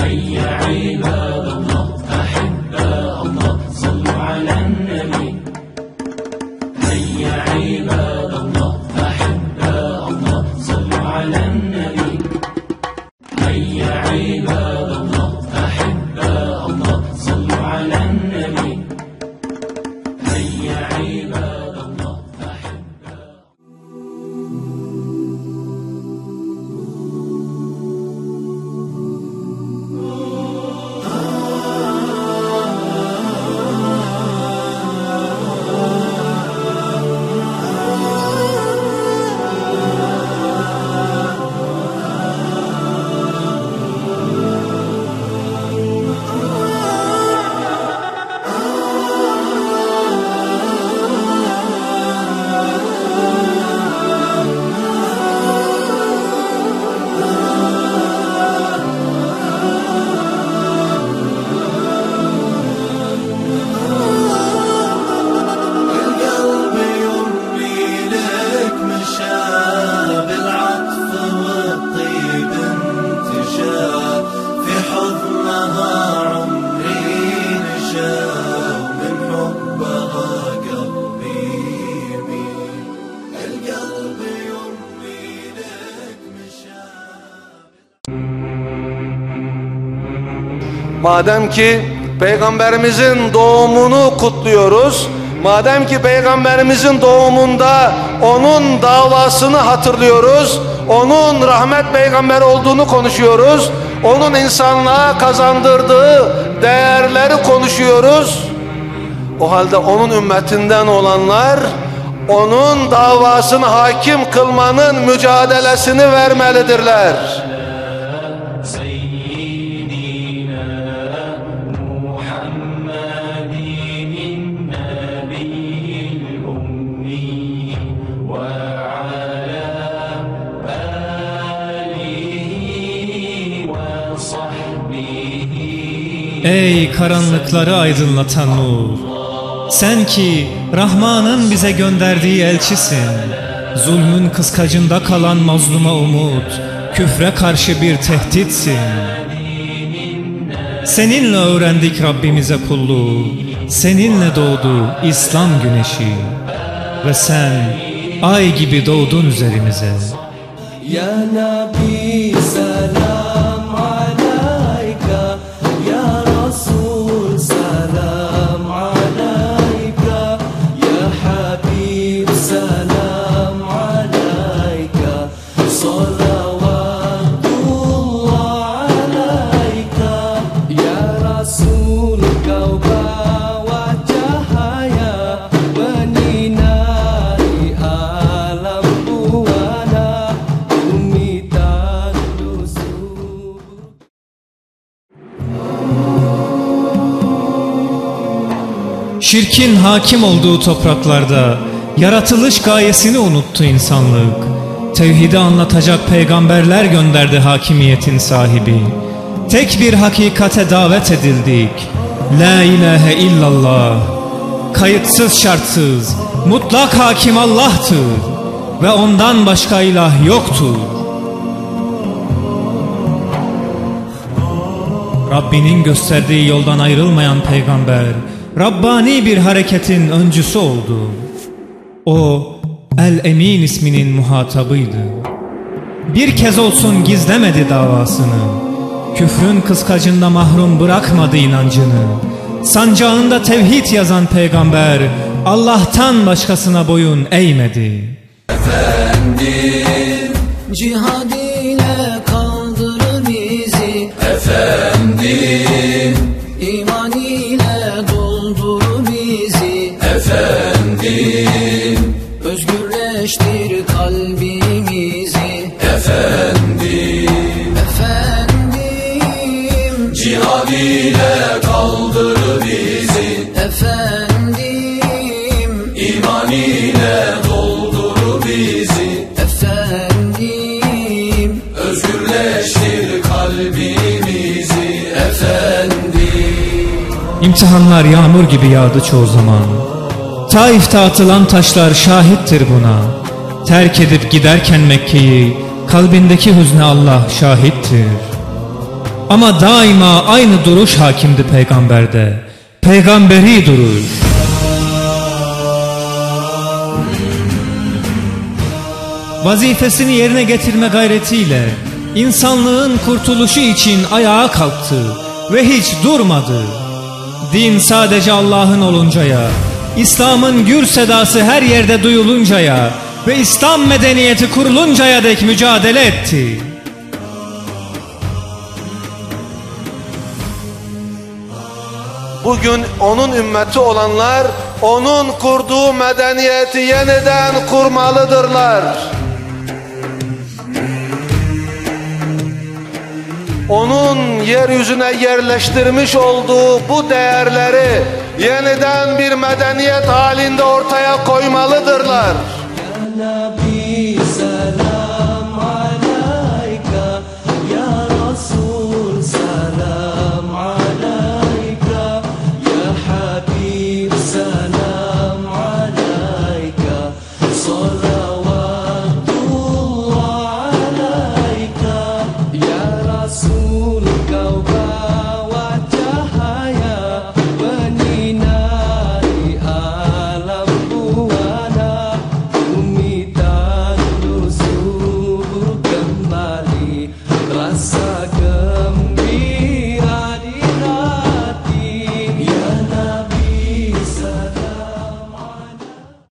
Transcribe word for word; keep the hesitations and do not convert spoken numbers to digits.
هيا عباد الله أحباء الله صلوا على النبي هيا عباد الله أحباء الله صلوا على النبي هيا عباد الله أحباء الله صلوا على النبي هيا عباد الله أحباء Madem ki Peygamberimizin doğumunu kutluyoruz, madem ki Peygamberimizin doğumunda onun davasını hatırlıyoruz, onun rahmet peygamber olduğunu konuşuyoruz, onun insanlığa kazandırdığı değerleri konuşuyoruz. O halde onun ümmetinden olanlar onun davasını hakim kılmanın mücadelesini vermelidirler. Ey karanlıkları aydınlatan nur! Sen ki Rahman'ın bize gönderdiği elçisin. Zulmün kıskacında kalan mazluma umut, küfre karşı bir tehditsin. Seninle öğrendik Rabbimize kulluğu, seninle doğdu İslam güneşi. Ve sen ay gibi doğdun üzerimize. Ya Nabi selam aleyka, Ya Resul selam aleyka, Ya Habib selam aleyka, salavatullah aleyka, Ya Resul kau bawa cahaya menyinari alam buana, bumi tandus subur. Şirkin hakim olduğu topraklarda yaratılış gayesini unuttu insanlık. Tevhidi anlatacak peygamberler gönderdi hakimiyetin sahibi. Tek bir hakikate davet edildik. La ilahe illallah. Kayıtsız şartsız mutlak hakim Allah'tır ve ondan başka ilah yoktur. Rabbinin gösterdiği yoldan ayrılmayan peygamber Rabbani bir hareketin öncüsü oldu. O El-Emin isminin muhatabıydı. Bir kez olsun gizlemedi davasını. Küfrün kıskacında mahrum bırakmadı inancını. Sancağında tevhid yazan peygamber Allah'tan başkasına boyun eğmedi. Efendim, cihad ile kaldırır bizi. Efendim, iman ile doldurur bizi. Efendim, özgürleştir kalbimizi. Efendim, efendim, cihad ile kaldırır bizi. Efendim, iman ile doldurur bizi. Efendim, özgürleştir kalbimizi. Efendim. İmtihanlar yağmur gibi yağdı çoğu zaman. Taif'te atılan taşlar şahittir buna. Terk edip giderken Mekke'yi kalbindeki hüzne Allah şahittir. Ama daima aynı duruş hakimdi peygamberde. Peygamberi duruş. Vazifesini yerine getirme gayretiyle insanlığın kurtuluşu için ayağa kalktı ve hiç durmadı. Din sadece Allah'ın oluncaya, İslam'ın gür sedası her yerde duyuluncaya ve İslam medeniyeti kuruluncaya dek mücadele etti. Bugün onun ümmeti olanlar onun kurduğu medeniyeti yeniden kurmalıdırlar. Onun yeryüzüne yerleştirmiş olduğu bu değerleri yeniden bir medeniyet halinde ortaya koymalıdırlar. Nabi salam alaika, ya Resul salam alaika, ya Habib salam alaika, salavatullah alaika, ya Rasul kau bawa cahaya menyinari alam buana, bumi dan subur kembali rasa